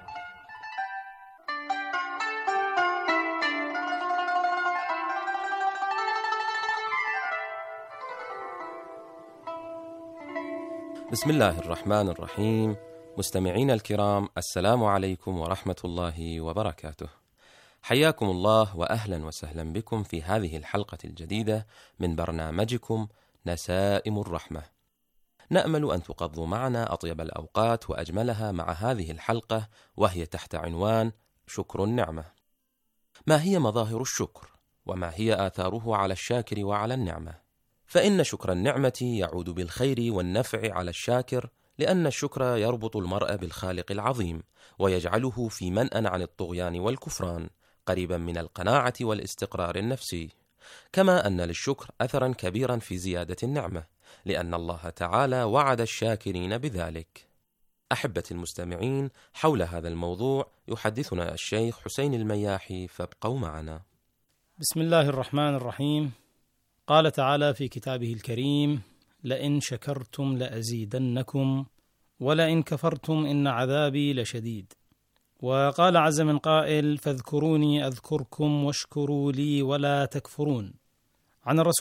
بسم الله الرحمن الرحيم. مستمعين الكرام، السلام عليكم ورحمة الله وبركاته. حياكم الله وأهلا وسهلا بكم في هذه الحلقة الجديدة من برنامجكم نسائم الرحمة. نأمل أن تقضوا معنا أطيب الأوقات وأجملها مع هذه الحلقة، وهي تحت عنوان شكر النعمة. ما هي مظاهر الشكر؟ وما هي آثاره على الشاكر وعلى النعمة؟ فإن شكر النعمة يعود بالخير والنفع على الشاكر، لأن الشكر يربط المرء بالخالق العظيم ويجعله في منأى عن الطغيان والكفران، قريبا من القناعة والاستقرار النفسي. كما أن للشكر أثرا كبيرا في زيادة النعمة، لأن الله تعالى وعد الشاكرين بذلك. أحبتي المستمعين، حول هذا الموضوع يحدثنا الشيخ حسين المياحي، فابقوا معنا. بسم الله الرحمن الرحيم. قال تعالى في كتابه الكريم: لئن شكرتم لأزيدنكم ولئن كفرتم إن عذابي لشديد. وقال عز من قائل: فاذكروني أذكركم واشكروا لي ولا تكفرون. عن الرسول